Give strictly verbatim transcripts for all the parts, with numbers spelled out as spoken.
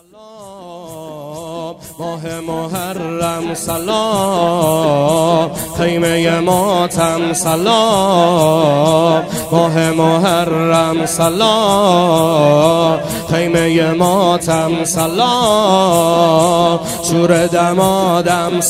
سلام ماه محرم، سلام خیمه ماتم، سلام ماه محرم، سلام خیمه ماتم، سلام شور دمادم،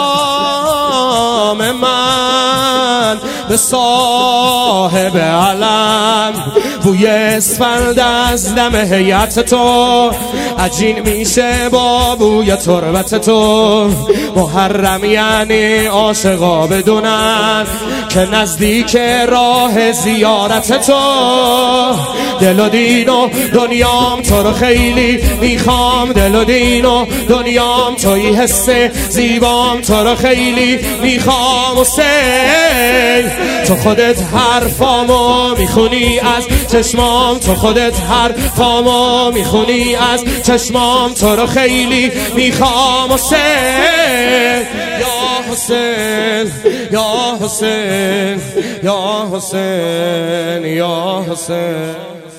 سلام من به صاحب علم، بوی اسفند از دم هیئت تو عجین میشه با بوی تربت تو. محرم یعنی عاشقا بدونن که نزدیک راه زیارت تو. دل و دین و دنیام تو رو خیلی میخوام، دل و دین و دنیام توی حس زیبام تو رو خیلی میخوام. حسین تو خودت حرفامو میخونی از چشمام، تو خودت حرفامو میخونی از چشمام تو رو خیلی میخوام. حسین یا حسین یا حسین یا حسین یا حسین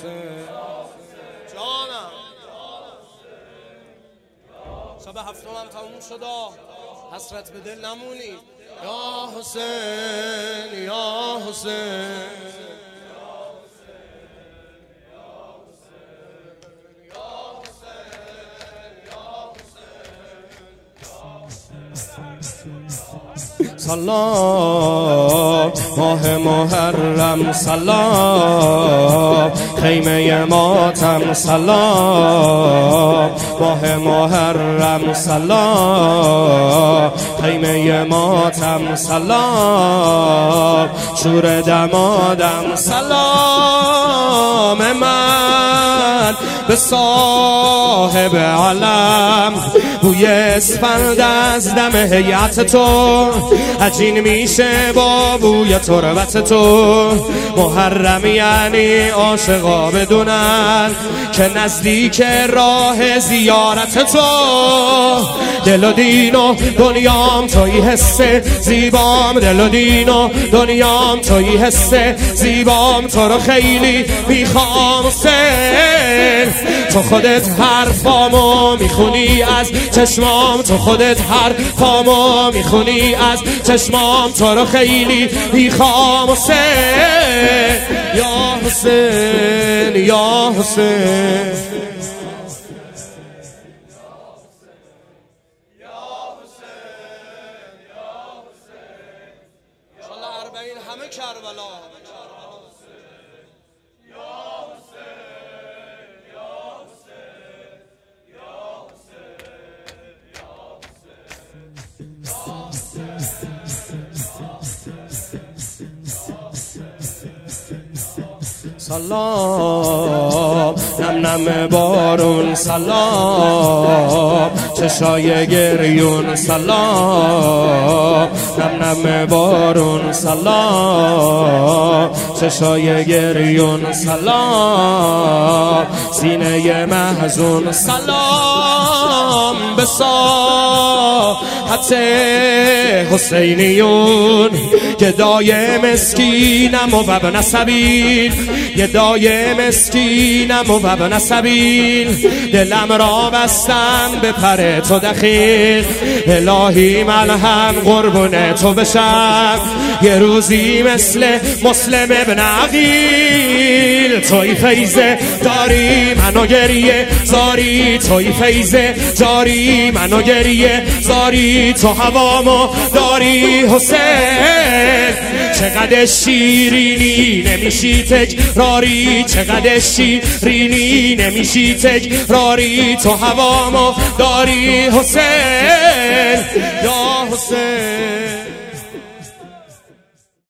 جانم. شب هفتم هم تموم شد، حسرت به دل نمونی. یا حسین یا حسین سلام ماه محرم، سلام خیمه ماتم، سلام ماه محرم، سلام خیمه ماتم، سلام شور دمادم، سلام من به صاحب علم، بوی اسفند از دم هیئت تو عجین میشه با بوی تربت تو. محرم یعنی عاشقا بدونن که نزدیک راه زیارت تو. دل و دین و دنیام توی حس زیبام، دل و دین و دنیام توی حس زیبام تو رو خیلی میخوام. حسین تو خودت حرفامو میخونی از چشمام، تو خودت حرفامو میخونی از چشمام تو رو خیلی میخوام. حسین یا حسین یا حسین همه کربلا. سلام نم نم بارون، سلام چشای گریون، سلام نم نم بارون، سلام چشای گریون، سلام سینه محزون، سلام به ساحت حسینیون. گدای مسکینم و ابن سبیل، گدای مسکینم و ابن سبیل، دلم را بستم به پر تو دخیل. الهی ملهم قربون تو بشم یه روزی مثل مسلم ابن عقیل. توی فیضه داری منو گریه زاری، توی فیضه داری منو گریه زاری، تو هوامو داری. حسین چقدر شیرینی نمیشی تکراری، چقدر شیرینی نمیشی تکراری، تو هوامو داری. حسین یا حسین